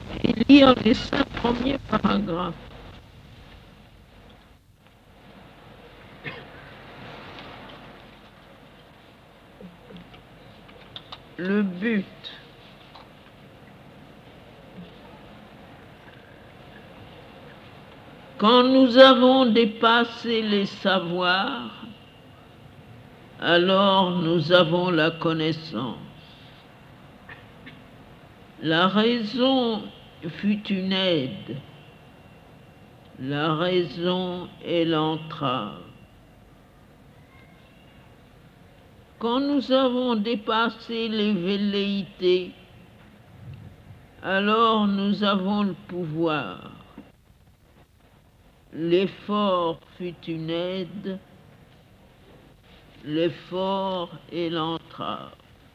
et lire les 5 premiers paragraphes. Le but. Quand nous avons dépassé les savoirs, alors nous avons la connaissance. La raison fut une aide. La raison est l'entrave. Quand nous avons dépassé les velléités, alors nous avons le pouvoir. L'effort fut une aide, l'effort est l'entrave.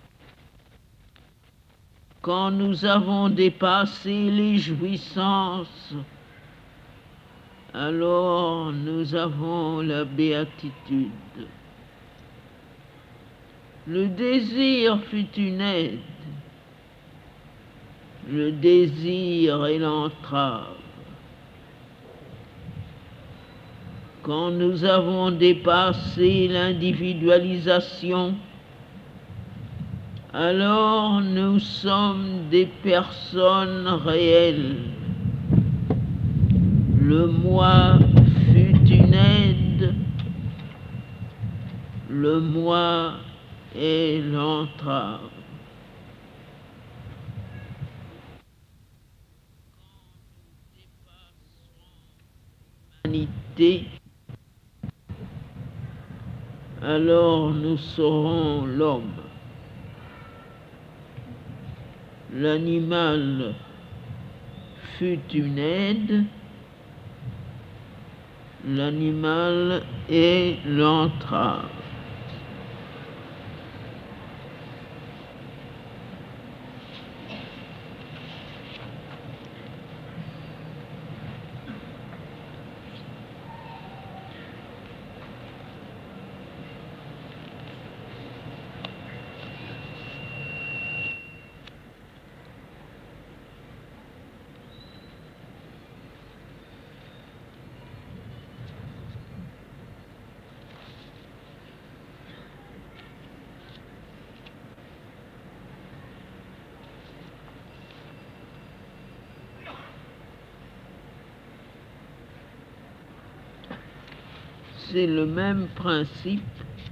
Quand nous avons dépassé les jouissances, alors nous avons la béatitude. Le désir fut une aide, le désir est l'entrave. Quand nous avons dépassé l'individualisation, alors nous sommes des personnes réelles. Le moi fut une aide, le moi est l'entrave. L'humanité, alors nous serons l'homme. L'animal fut une aide, l'animal est l'entrave. C'est le même principe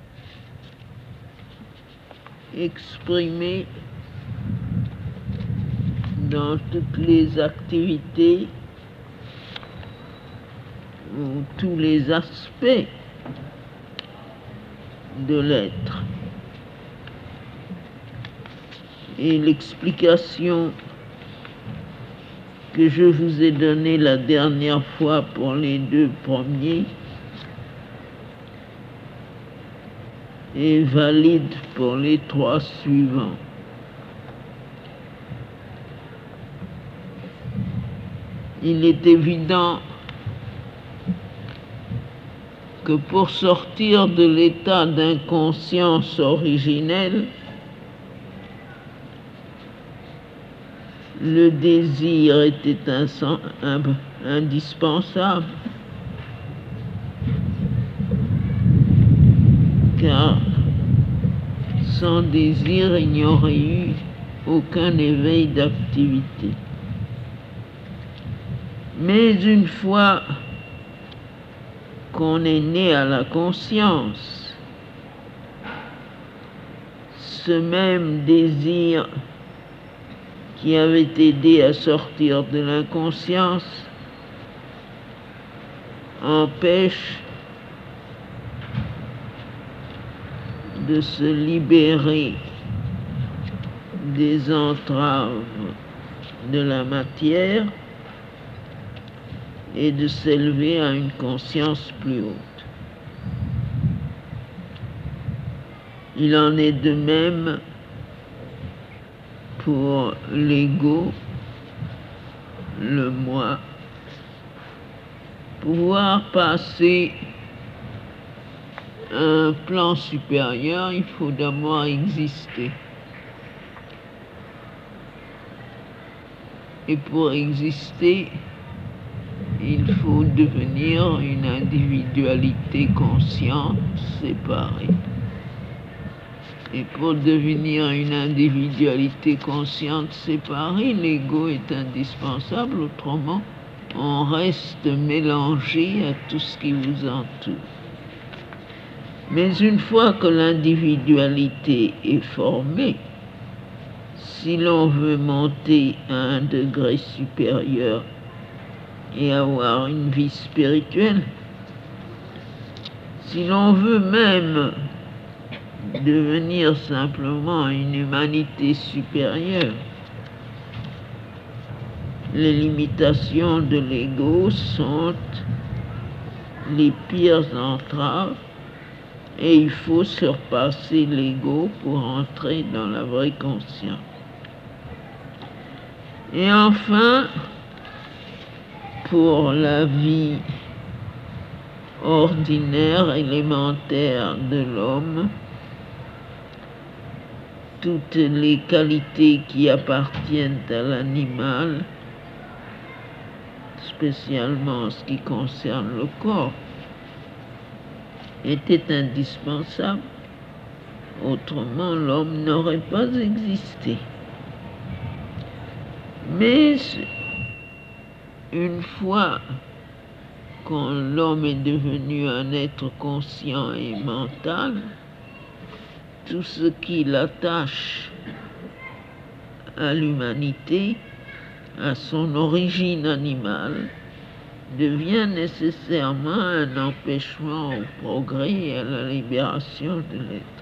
exprimé dans toutes les activités ou tous les aspects de l'être. Et l'explication que je vous ai donnée la dernière fois pour les 2 premiers est valide pour les 3 suivants. Il est évident que pour sortir de l'état d'inconscience originelle, le désir était indispensable, car sans désir, il n'y aurait eu aucun éveil d'activité. Mais une fois qu'on est né à la conscience, ce même désir qui avait aidé à sortir de l'inconscience empêche de se libérer des entraves de la matière et de s'élever à une conscience plus haute. Il en est de même pour l'ego, le moi. Pouvoir passer à un plan supérieur, il faut d'abord exister. Et pour exister, il faut devenir une individualité consciente séparée. Et pour devenir une individualité consciente séparée, l'ego est indispensable, autrement on reste mélangé à tout ce qui vous entoure. Mais une fois que l'individualité est formée, si l'on veut monter à un degré supérieur et avoir une vie spirituelle, si l'on veut même devenir simplement une humanité supérieure, les limitations de l'ego sont les pires entraves et il faut surpasser l'ego pour entrer dans la vraie conscience. Et enfin, pour la vie ordinaire, élémentaire de l'homme, toutes les qualités qui appartiennent à l'animal, spécialement en ce qui concerne le corps, étaient indispensables. Autrement, l'homme n'aurait pas existé. Mais une fois que l'homme est devenu un être conscient et mental, tout ce qui l'attache à l'humanité, à son origine animale, devient nécessairement un empêchement au progrès et à la libération de l'être.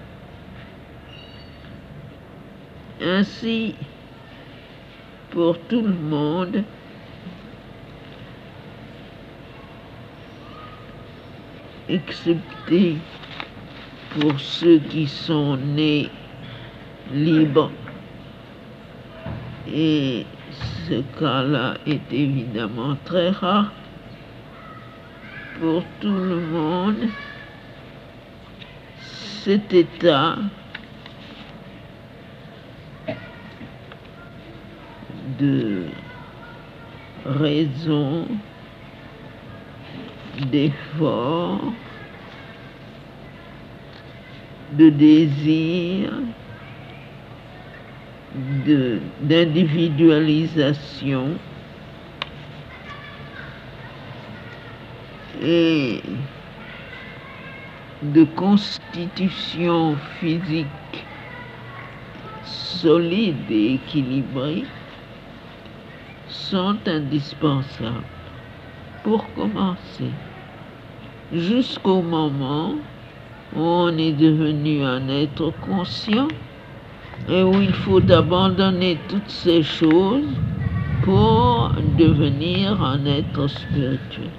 Ainsi, pour tout le monde, excepté pour ceux qui sont nés libres, et ce cas-là est évidemment très rare, pour tout le monde, cet état de raison, d'effort, de désir, d'individualisation et de constitution physique solide et équilibrée sont indispensables pour commencer, jusqu'au moment où on est devenu un être conscient et où il faut abandonner toutes ces choses pour devenir un être spirituel.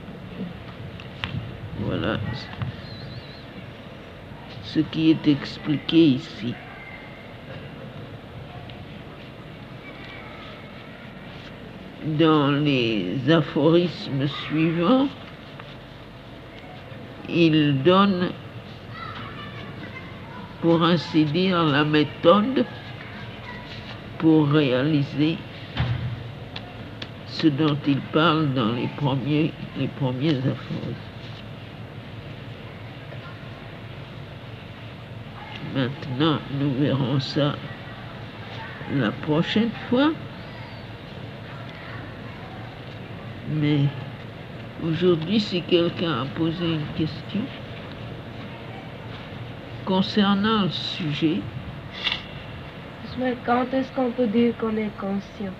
Voilà ce qui est expliqué ici. Dans les aphorismes suivants, il donne, pour ainsi dire, la méthode pour réaliser ce dont il parle dans les premiers aphorismes. Maintenant, nous verrons ça la prochaine fois. Mais aujourd'hui, si quelqu'un a posé une question concernant le sujet, quand est-ce qu'on peut dire qu'on est conscient?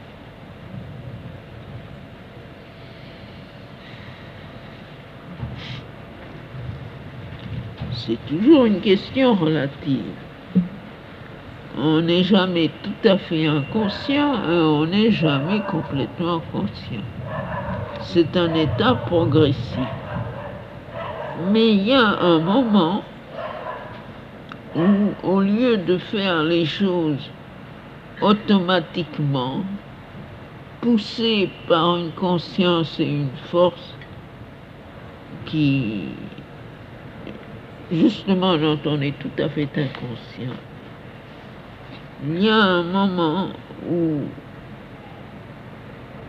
c'est toujours une question relative. On n'est jamais tout à fait inconscient et on n'est jamais complètement conscient. C'est un état progressif. Mais il y a un moment où, au lieu de faire les choses automatiquement, poussé par une conscience et une force qui, justement, dont on est tout à fait inconscient, il y a un moment où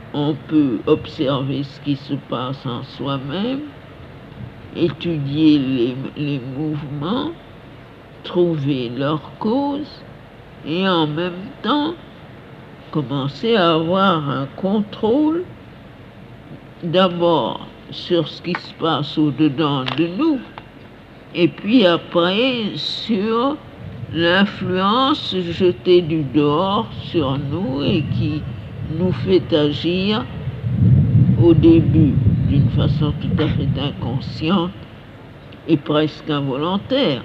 on peut observer ce qui se passe en soi-même, étudier les mouvements, trouver leur cause et en même temps commencer à avoir un contrôle d'abord sur ce qui se passe au-dedans de nous et puis après sur l'influence jetée du dehors sur nous et qui nous fait agir au début d'une façon tout à fait inconsciente et presque involontaire.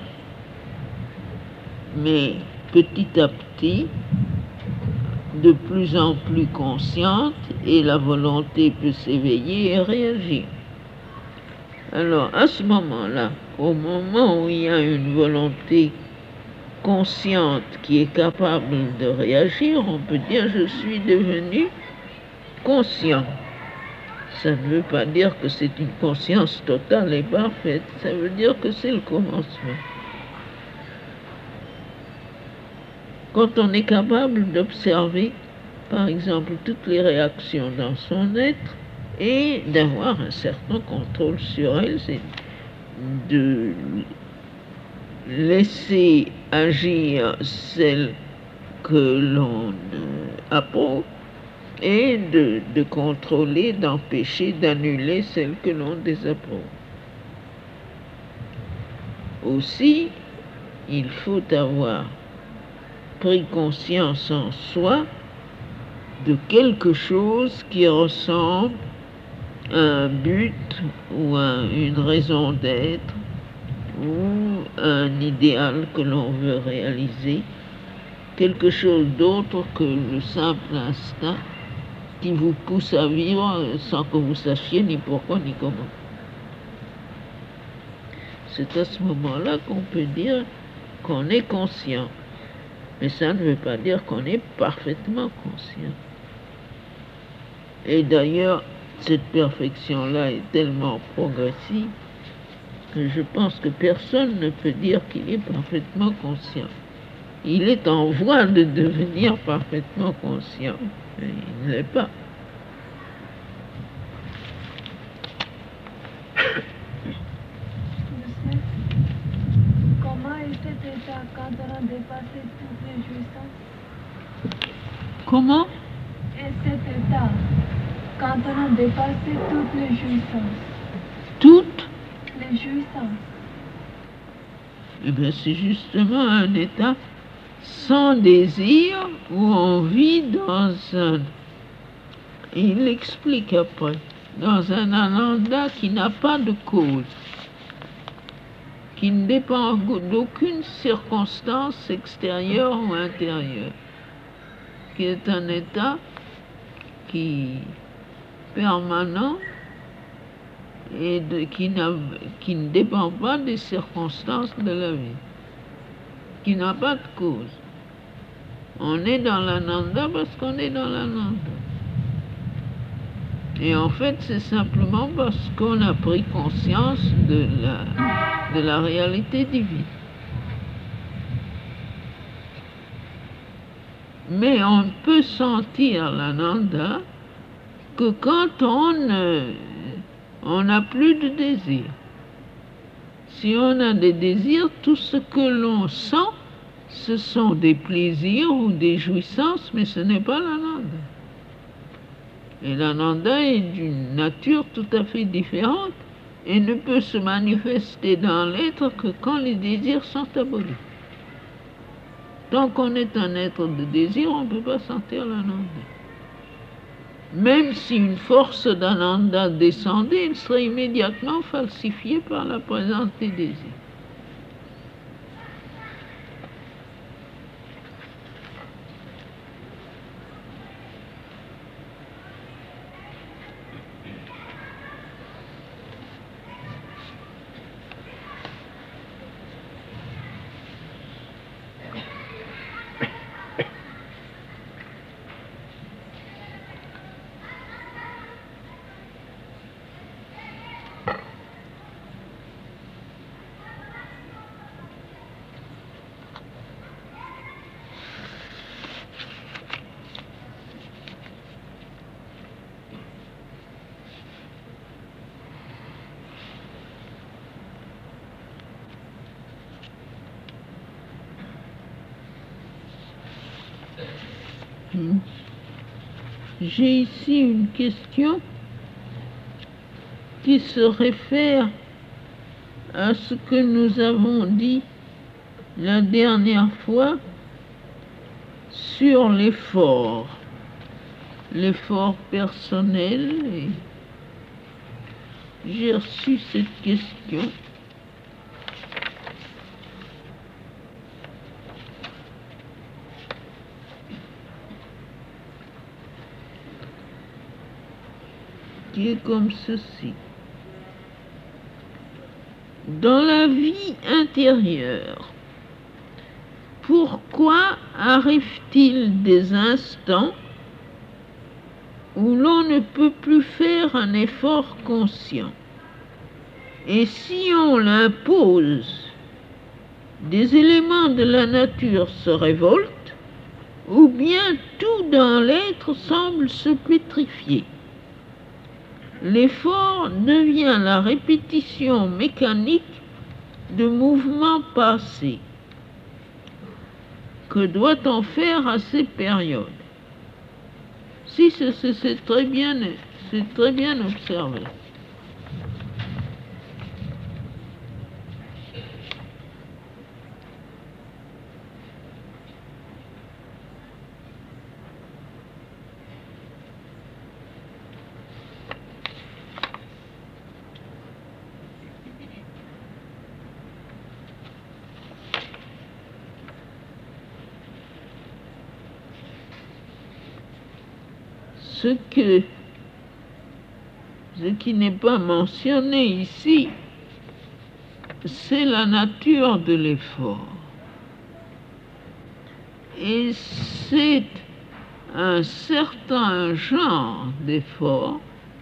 Mais petit à petit, de plus en plus consciente, et la volonté peut s'éveiller et réagir. Alors, à ce moment-là, au moment où il y a une volonté consciente qui est capable de réagir, on peut dire je suis devenu conscient. Ça ne veut pas dire que c'est une conscience totale et parfaite, ça veut dire que c'est le commencement. Quand on est capable d'observer, par exemple, toutes les réactions dans son être et d'avoir un certain contrôle sur elles, c'est de laisser agir celles que l'on approuve et de contrôler, d'empêcher, d'annuler celles que l'on désapprouve. Aussi, il faut avoir pris conscience en soi de quelque chose qui ressemble à un but ou à une raison d'être ou un idéal que l'on veut réaliser, quelque chose d'autre que le simple instinct qui vous pousse à vivre sans que vous sachiez ni pourquoi ni comment. C'est à ce moment-là qu'on peut dire qu'on est conscient. Mais ça ne veut pas dire qu'on est parfaitement conscient. Et d'ailleurs, cette perfection-là est tellement progressive que je pense que personne ne peut dire qu'il est parfaitement conscient. Il est en voie de devenir parfaitement conscient, mais il ne l'est pas. Comment est cet état quand on a dépassé toutes les jouissances? Comment Et cet état quand on a dépassé toutes les jouissances? Toutes Les jouissances. Eh bien, c'est justement un état sans désir où on vit dans un... Il l'explique après, dans un ananda qui n'a pas de cause, qui ne dépend d'aucune circonstance extérieure ou intérieure, qui est un état qui permanent et qui ne dépend pas des circonstances de la vie, qui n'a pas de cause. On est dans l'ananda parce qu'on est dans l'ananda. Et en fait, c'est simplement parce qu'on a pris conscience de la réalité divine. Mais on peut sentir l'ananda que quand on n'a plus de désir. Si on a des désirs, tout ce que l'on sent, ce sont des plaisirs ou des jouissances, mais ce n'est pas l'ananda. Et l'ananda est d'une nature tout à fait différente et ne peut se manifester dans l'être que quand les désirs sont abolis. Tant qu'on est un être de désir, on ne peut pas sentir l'ananda. Même si une force d'ananda descendait, il serait immédiatement falsifié par la présence des désirs. J'ai ici une question qui se réfère à ce que nous avons dit la dernière fois sur l'effort personnel. Et j'ai reçu cette question. Qui est comme ceci. Dans la vie intérieure, pourquoi arrive-t-il des instants où l'on ne peut plus faire un effort conscient? Et si on l'impose, des éléments de la nature se révoltent, ou bien tout dans l'être semble se pétrifier. L'effort devient la répétition mécanique de mouvements passés. Que doit-on faire à ces périodes? Si c'est très bien observé. Ce qui n'est pas mentionné ici, c'est la nature de l'effort. Et c'est un certain genre d'effort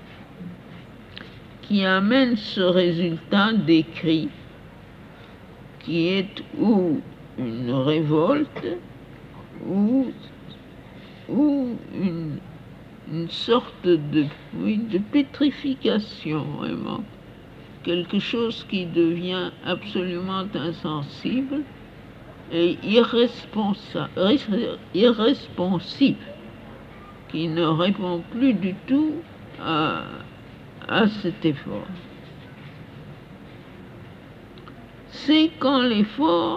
qui amène ce résultat décrit, qui est ou une révolte, ou une sorte de pétrification, vraiment. Quelque chose qui devient absolument insensible et irresponsive, qui ne répond plus du tout à cet effort. C'est quand l'effort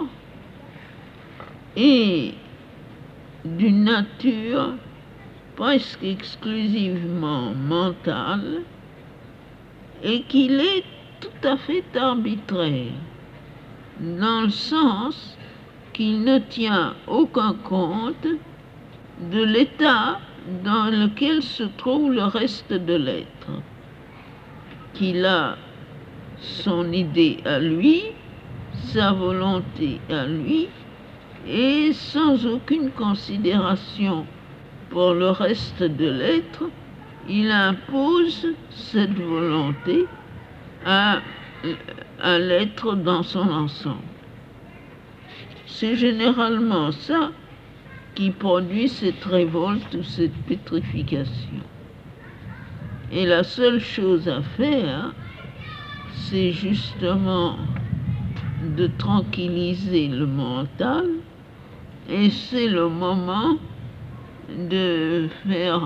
est d'une nature presque exclusivement mentale et qu'il est tout à fait arbitraire, dans le sens qu'il ne tient aucun compte de l'état dans lequel se trouve le reste de l'être, qu'il a son idée à lui, sa volonté à lui, et sans aucune considération pour le reste de l'être, il impose cette volonté à l'être dans son ensemble. C'est généralement ça qui produit cette révolte ou cette pétrification. Et la seule chose à faire, c'est justement de tranquilliser le mental, et c'est le moment de faire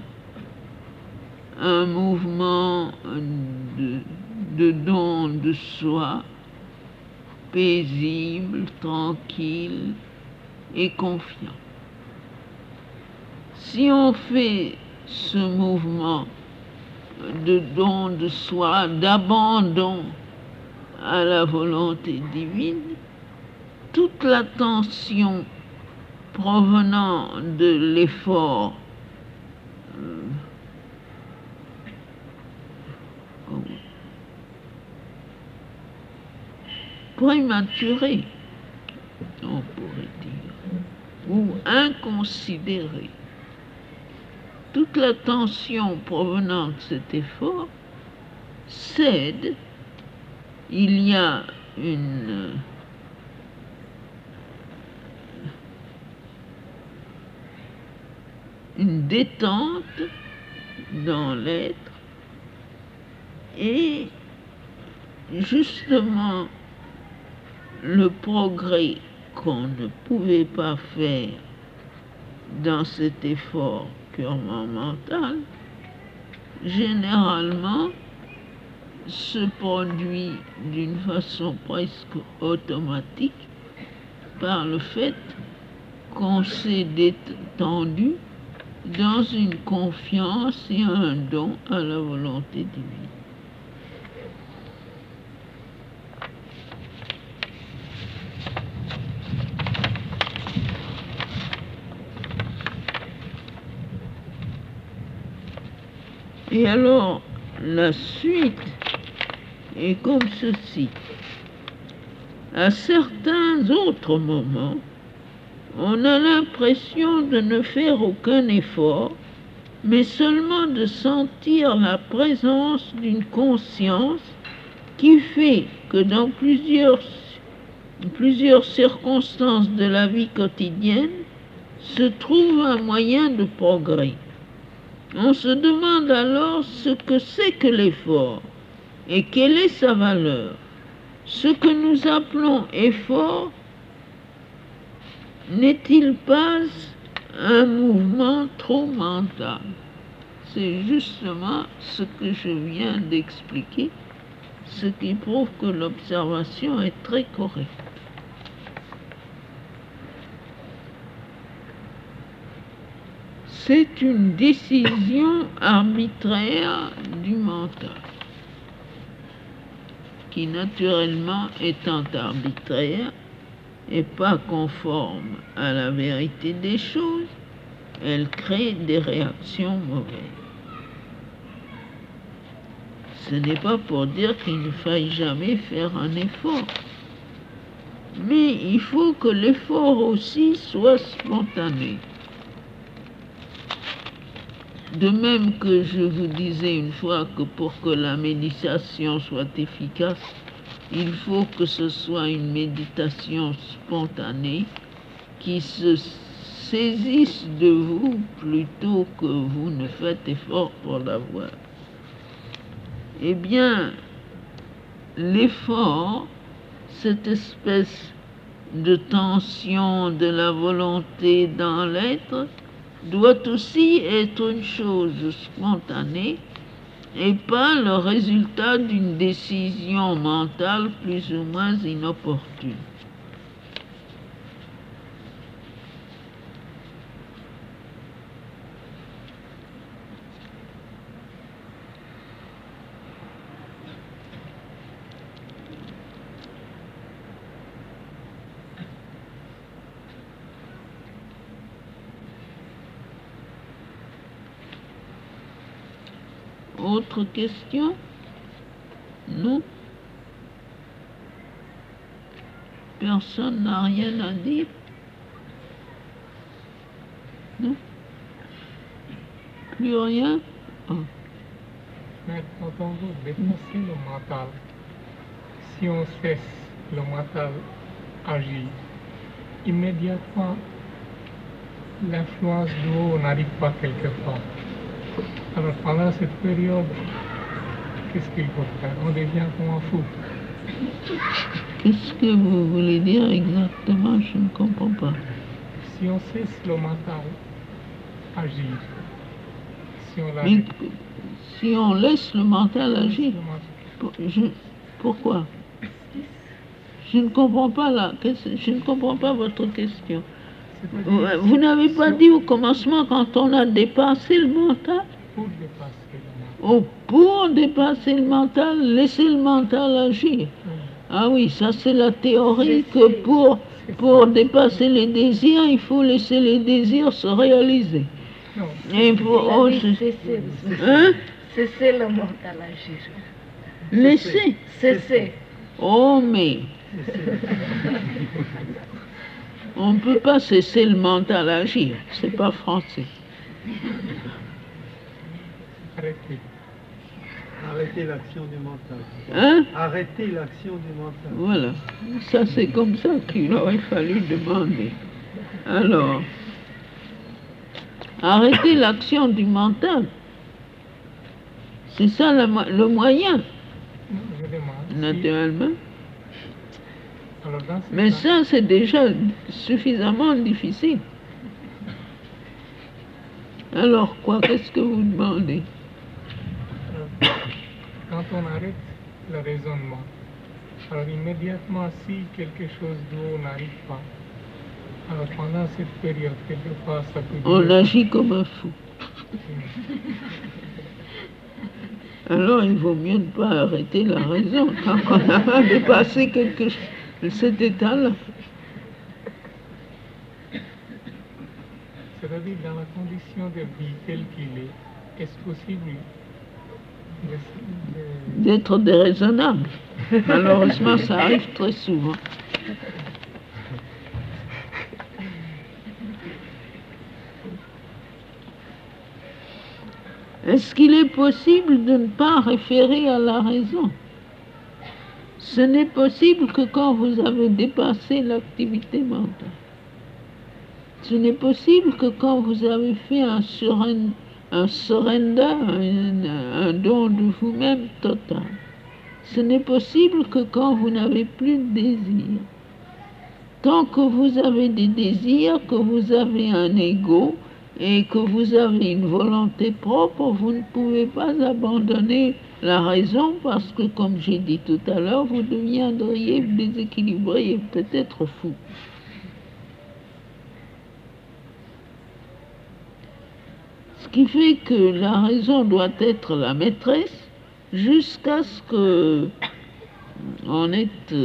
un mouvement de don de soi, paisible, tranquille et confiant. Si on fait ce mouvement de don de soi, d'abandon à la volonté divine, toute la tension provenant de l'effort prématuré, on pourrait dire, ou inconsidéré. Toute la tension provenant de cet effort cède. Il y a une détente dans l'être, et justement le progrès qu'on ne pouvait pas faire dans cet effort purement mental, généralement, se produit d'une façon presque automatique par le fait qu'on s'est détendu dans une confiance et un don à la volonté divine. Et alors, la suite est comme ceci. À certains autres moments, on a l'impression de ne faire aucun effort, mais seulement de sentir la présence d'une conscience qui fait que dans plusieurs circonstances de la vie quotidienne se trouve un moyen de progrès. On se demande alors ce que c'est que l'effort et quelle est sa valeur. Ce que nous appelons effort n'est-il pas un mouvement trop mental? C'est justement ce que je viens d'expliquer, ce qui prouve que l'observation est très correcte. C'est une décision arbitraire du mental, qui naturellement étant arbitraire et pas conforme à la vérité des choses, elle crée des réactions mauvaises. Ce n'est pas pour dire qu'il ne faille jamais faire un effort, mais il faut que l'effort aussi soit spontané. De même que je vous disais une fois que pour que la méditation soit efficace, il faut que ce soit une méditation spontanée qui se saisisse de vous plutôt que vous ne faites effort pour l'avoir. Eh bien, l'effort, cette espèce de tension de la volonté dans l'être, doit aussi être une chose spontanée et pas le résultat d'une décision mentale plus ou moins inopportune. Autre question? Non? Personne n'a rien à dire? Non? Plus rien? Ah. Mais quand on veut dépasser le mental, si on cesse le mental agir, immédiatement l'influence de l'eau n'arrive pas quelque part. Alors pendant cette période, qu'est-ce qu'il faut faire? On devient comme un fou. Qu'est-ce que vous voulez dire exactement? Je ne comprends pas. Si on cesse le mental agir, si on Mais l'arrête, si on laisse le mental agir, le mental- pourquoi? Je ne comprends pas je ne comprends pas votre question. c'est-à-dire, Vous n'avez pas dit au commencement quand on a dépassé le mental? pour dépasser le mental. Oh, pour dépasser le mental, laisser le mental agir. Ah oui, ça c'est la théorie que pour dépasser les désirs, il faut laisser les désirs se réaliser. Non, Et pour Il a dit cesser. hein? Cesser le mental agir. Laisser. Cesser. Oh mais on ne peut pas cesser le mental agir, c'est pas français. arrêtez. Arrêtez l'action du mental. Hein? Arrêtez l'action du mental. Voilà, ça c'est comme ça qu'il aurait fallu demander. Alors, arrêter l'action du mental, c'est ça le moyen, Non, je demande. naturellement. Alors dans ce Mais cas, ça c'est déjà suffisamment difficile. Alors quoi, qu'est-ce que vous demandez? Quand on arrête le raisonnement, alors immédiatement, si quelque chose d'où on n'arrive pas, alors pendant cette période, quelquefois, ça peut On durer. agit comme un fou. Alors il vaut mieux ne pas arrêter la raison tant qu'on n'a pas dépassé cet état-là. C'est-à-dire, dans la condition de vie telle qu'il est-ce possible D'être déraisonnable. Malheureusement, ça arrive très souvent. Est-ce qu'il est possible de ne pas référer à la raison? Ce n'est possible que quand vous avez dépassé l'activité mentale. Ce n'est possible que quand vous avez fait un surrender, un don de vous-même total. Ce n'est possible que quand vous n'avez plus de désir. Tant que vous avez des désirs, que vous avez un ego et que vous avez une volonté propre, vous ne pouvez pas abandonner la raison parce que, comme j'ai dit tout à l'heure, vous deviendriez déséquilibré et peut-être fou. Ce qui fait que la raison doit être la maîtresse jusqu'à ce qu'on ait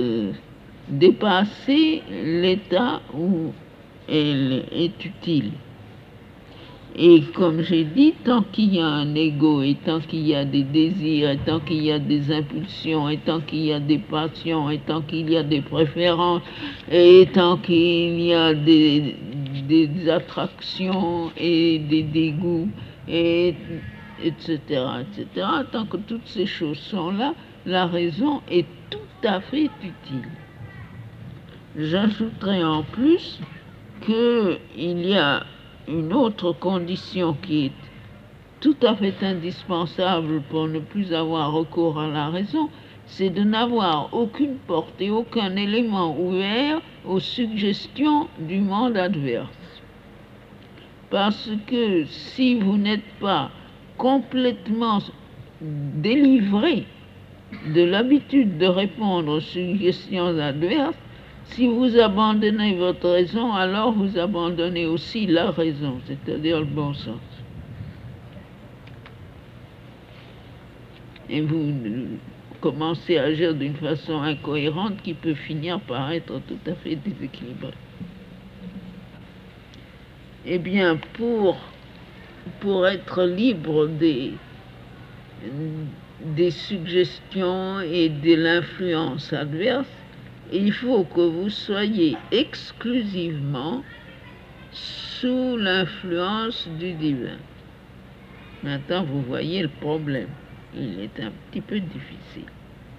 dépassé l'état où elle est utile. Et comme j'ai dit, tant qu'il y a un ego, et tant qu'il y a des désirs, et tant qu'il y a des impulsions, et tant qu'il y a des passions, et tant qu'il y a des préférences, et tant qu'il y a des attractions et des dégoûts, etc., tant que toutes ces choses sont là, la raison est tout à fait utile. J'ajouterai en plus qu'il y a une autre condition qui est tout à fait indispensable pour ne plus avoir recours à la raison, c'est de n'avoir aucune porte et aucun élément ouvert aux suggestions du monde adverse. Parce que si vous n'êtes pas complètement délivré de l'habitude de répondre aux suggestions adverses, si vous abandonnez votre raison, alors vous abandonnez aussi la raison, c'est-à-dire le bon sens. Et vous commencez à agir d'une façon incohérente qui peut finir par être tout à fait déséquilibrée. Eh bien, pour être libre des suggestions et de l'influence adverse, il faut que vous soyez exclusivement sous l'influence du divin. Maintenant, vous voyez le problème. Il est un petit peu difficile.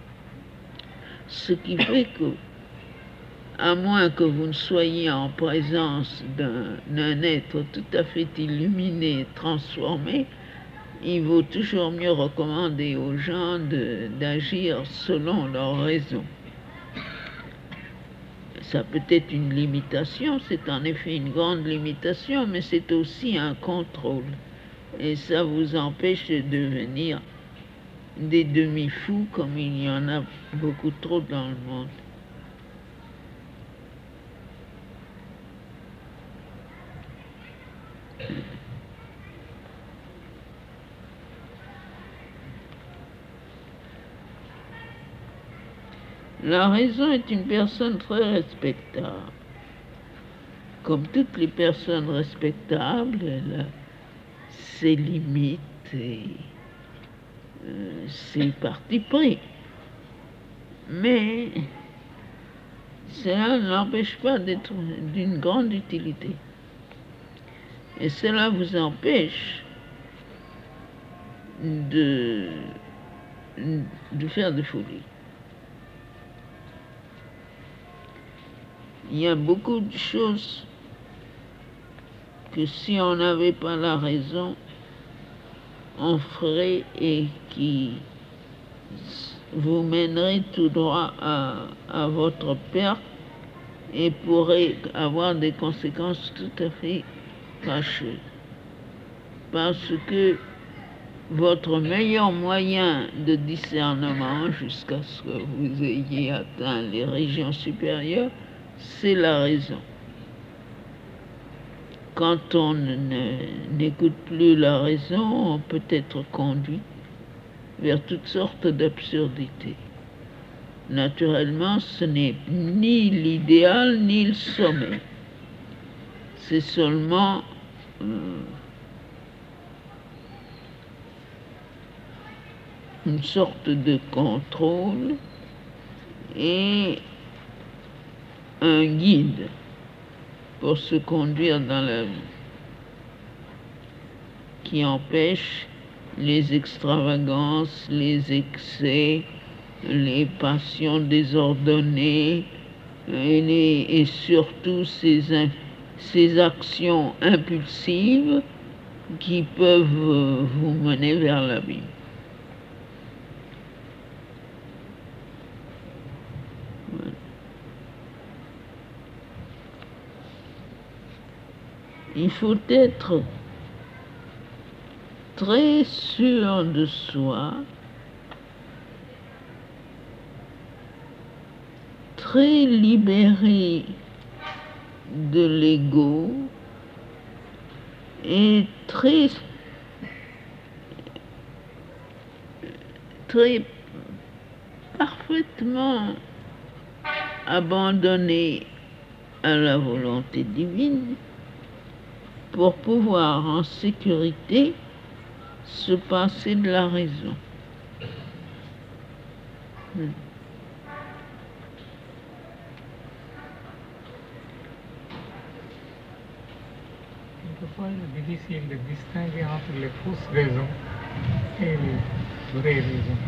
Ce qui fait que, à moins que vous ne soyez en présence d'un être tout à fait illuminé, transformé, il vaut toujours mieux recommander aux gens d'agir selon leur raison. Ça peut être une limitation, c'est en effet une grande limitation, mais c'est aussi un contrôle. Et ça vous empêche de devenir des demi-fous comme il y en a beaucoup trop dans le monde. La raison est une personne très respectable. Comme toutes les personnes respectables, elle a ses limites et ses partis pris. Mais cela ne l'empêche pas d'être d'une grande utilité. Et cela vous empêche de faire de folie. Il y a beaucoup de choses que si on n'avait pas la raison, on ferait et qui vous mènerait tout droit à votre perte et pourrait avoir des conséquences tout à fait fâcheuses. parce que votre meilleur moyen de discernement, jusqu'à ce que vous ayez atteint les régions supérieures, c'est la raison. Quand on n'écoute plus la raison, on peut être conduit vers toutes sortes d'absurdités. Naturellement, ce n'est ni l'idéal ni le sommet. C'est seulement une sorte de contrôle et un guide pour se conduire dans la vie, qui empêche les extravagances, les excès, les passions désordonnées et surtout ces actions impulsives qui peuvent vous mener vers l'abîme. Voilà. Il faut être très sûr de soi, très libéré de l'ego et très parfaitement abandonné à la volonté divine pour pouvoir en sécurité se passer de la raison. Quelquefois, il est difficile de distinguer entre les fausses raisons et les vraies raisons.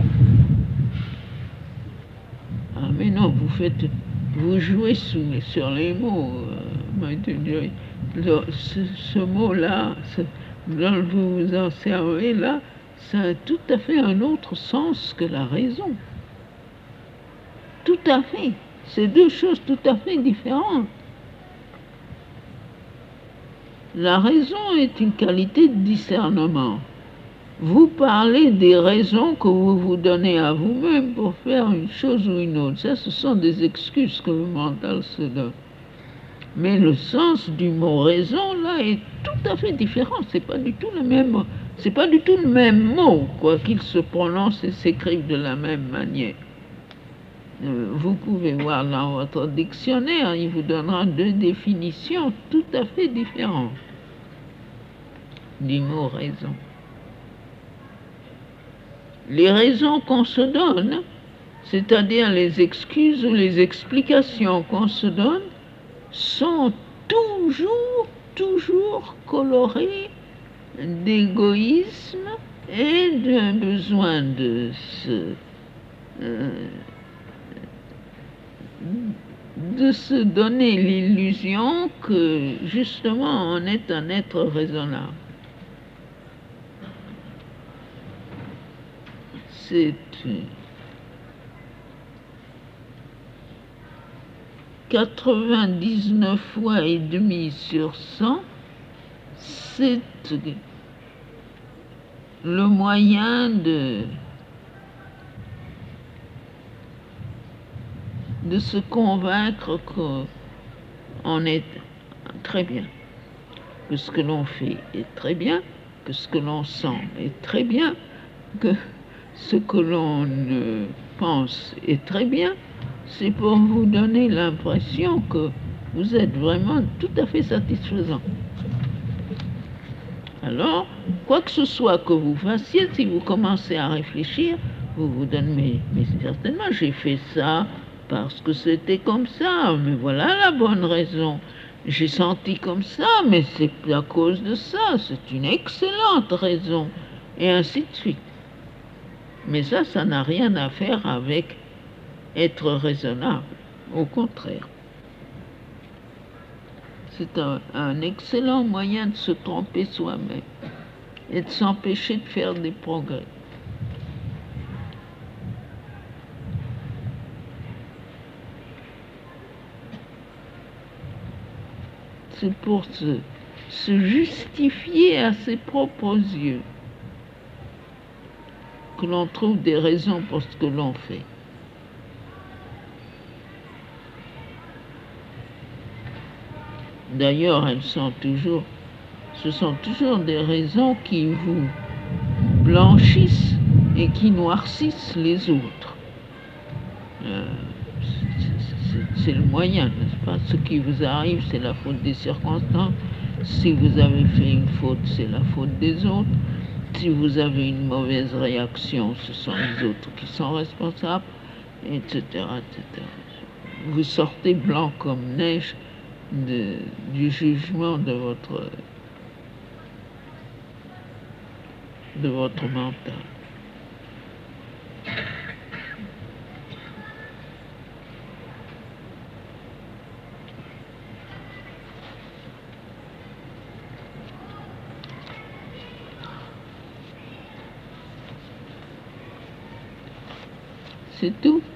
Ah mais non, vous jouez sur les mots. Ce mot-là, dont vous vous en servez là, ça a tout à fait un autre sens que la raison. Tout à fait. C'est deux choses tout à fait différentes. La raison est une qualité de discernement. Vous parlez des raisons que vous vous donnez à vous-même pour faire une chose ou une autre. Ça, ce sont des excuses que le mental se donne. Mais le sens du mot raison, là, est tout à fait différent. C'est pas du tout le même mot, quoi qu'il se prononce et s'écrive de la même manière. Vous pouvez voir dans votre dictionnaire, il vous donnera deux définitions tout à fait différentes du mot raison. Les raisons qu'on se donne, c'est-à-dire les excuses ou les explications qu'on se donne, sont toujours colorées d'égoïsme et d'un besoin de se donner l'illusion que justement on est un être raisonnable. C'est 99 fois et demi sur 100, c'est le moyen de se convaincre qu'on est très bien, que ce que l'on fait est très bien, que ce que l'on sent est très bien, que ce que l'on pense est très bien. C'est pour vous donner l'impression que vous êtes vraiment tout à fait satisfaisant. Alors, quoi que ce soit que vous fassiez, si vous commencez à réfléchir, vous vous donnez, mais certainement j'ai fait ça parce que c'était comme ça, mais voilà la bonne raison. J'ai senti comme ça, mais c'est à cause de ça, c'est une excellente raison, et ainsi de suite. Mais ça n'a rien à faire avec être raisonnable, au contraire. C'est un excellent moyen de se tromper soi-même et de s'empêcher de faire des progrès. C'est pour se justifier à ses propres yeux, que l'on trouve des raisons pour ce que l'on fait. D'ailleurs, ce sont toujours des raisons qui vous blanchissent et qui noircissent les autres. C'est le moyen, n'est-ce pas? Ce qui vous arrive, c'est la faute des circonstances. Si vous avez fait une faute, c'est la faute des autres. Si vous avez une mauvaise réaction, ce sont les autres qui sont responsables, etc., etc. Vous sortez blanc comme neige du jugement de votre mental. C'est tout.